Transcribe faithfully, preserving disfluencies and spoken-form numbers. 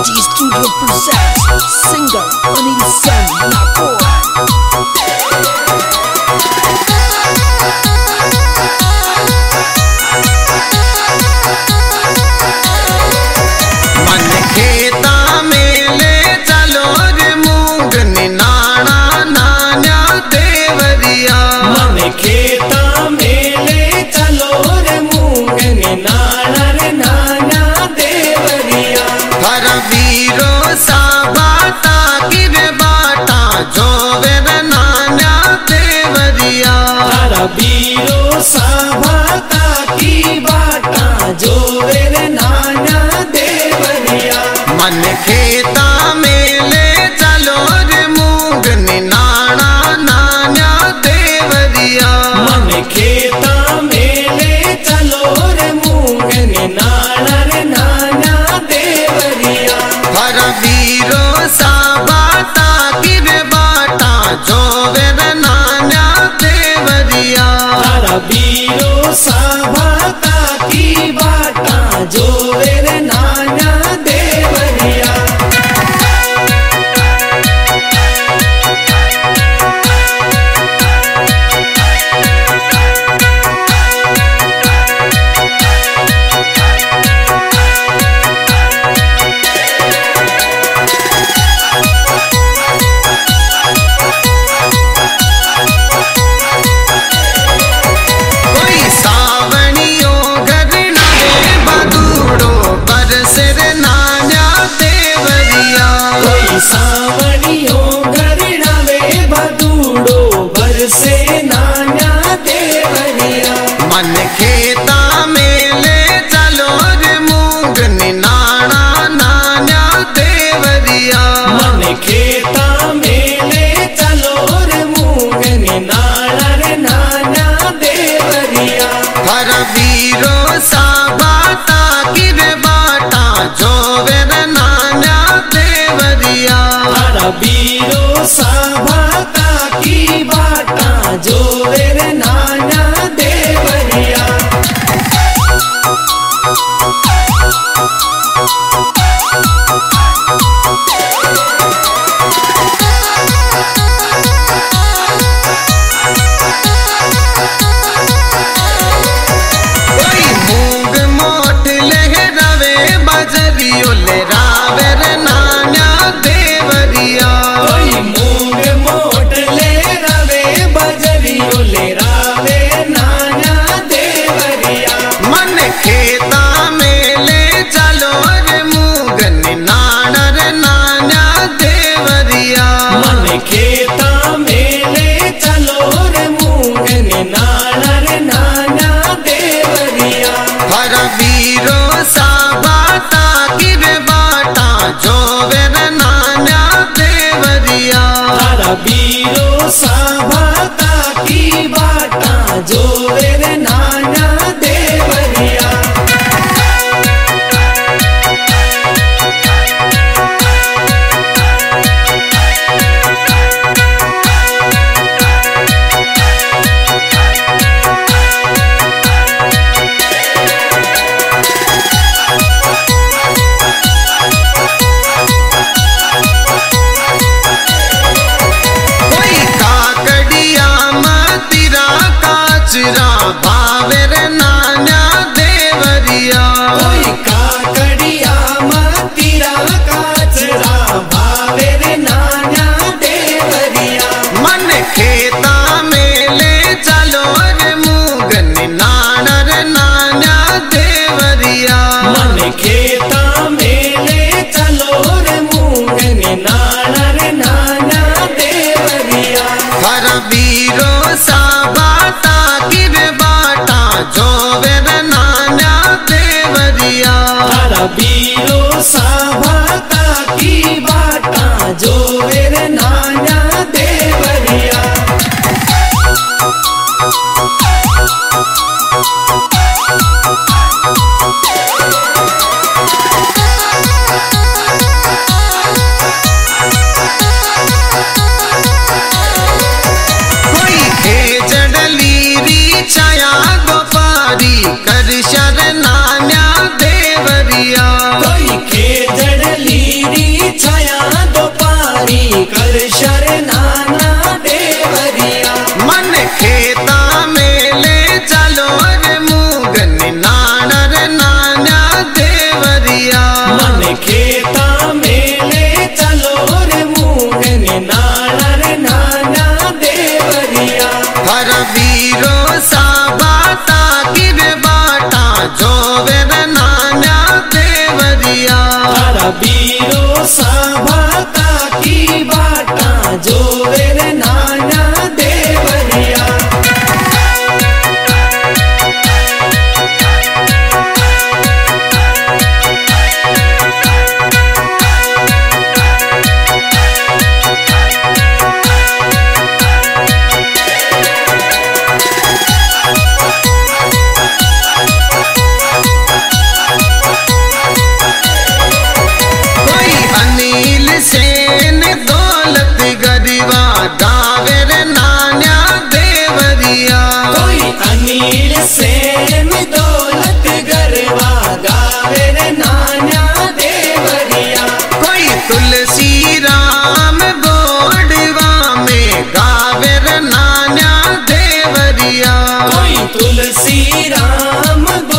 G Studio presents singer Anil Sen Nagpur. मन खेता में ले चलो रे मूंग निनाणा नान्या देवरिया। मन खेता में ले चलो रे मूंग निनाणा रे नान्या देवरिया। हर वीरो सा बाटा की रे बाटा जो वे रे नान्या देवरिया। हर वीरो सा बाटा की बाटा जो वे रे नान्या देवरिया। मन खेता में ले चलो रे मूंग निनाणा नान्या देवरिया। मन खेता में ले चलो रे मूंग निनाणा रे नान्या देवरिया। हर वीरो सा बाटा की रे बाटा जो वे रे नान्या देवरिया। हर वीरो सा बाटा की बाटा जो वे रे नान्या देवरिया। कोई सावणियों गरना रे बदूड़ो बरसे रे नान्या देवरिया। कोई सावणियों गरना वे बदूड़ो बरसे नान्या देवरिया। मन खेता में ले चलो रे मूंग निनाणा नान्या देवरिया। मन खेता में ले चलो रे मूंग निनाणा रे नान्या देवरिया। हर वीरो सा बाटा की रे बाटा जो वे रे नान्या देवरिया। हर वीरो सा बाटा की बाटा जो वे रे नान्या देवरिया। कोई मूंग मोट लहरावे बजरियो लहरावे रे नान्या देवरिया। कोई मूंग मोट ले रवे बजरियो ले रावे नान्या देवरिया। मन खेता में ले चलो रे मूंग निनाणा रे नान्या देवरिया। मन खेता में ले चलो रे मूंग निनाणा रे नान्या देवरिया। हर वीरो सा बाटा की रे बाटा जो वे रे नान्या देवरिया। हर वीरो सा बाटा की बाटा जो वे रे नान्या देवरिया। कोई काकड़िया मतिरा काचरा भावे रे नान्या देवरिया। कोई काकड़िया मतिरा काचरा भावे रे नान्या देवरिया। मन खेता में ले चलो रे मूंग निनाणा रे नान्या देवरिया। मन खेता में ले चलो रे मूंग निनाणा रे नान्या देवरिया। हर वीरो सा बाटा की रे बाटा जो वे रे नान्या देवरिया। हर वीरो सा बाटा की बाटा जो वे रे नान्या देवरिया। कोई खेजड़ली री छाया गोपारी कर शर नान्या देवरिया। कोई खेजड़ली मारा बीरो साभाता की बाटा जोवे रे नाना देवरिया। सेन दौलत गरीबा गावे रे नाना देवरिया। कोई अनिल सेन दौलत गरबा गावे रे नाना देवरिया। कोई तुलसी राम गोडवा में गावे रे नाना देवरिया। कोई तुलसी राम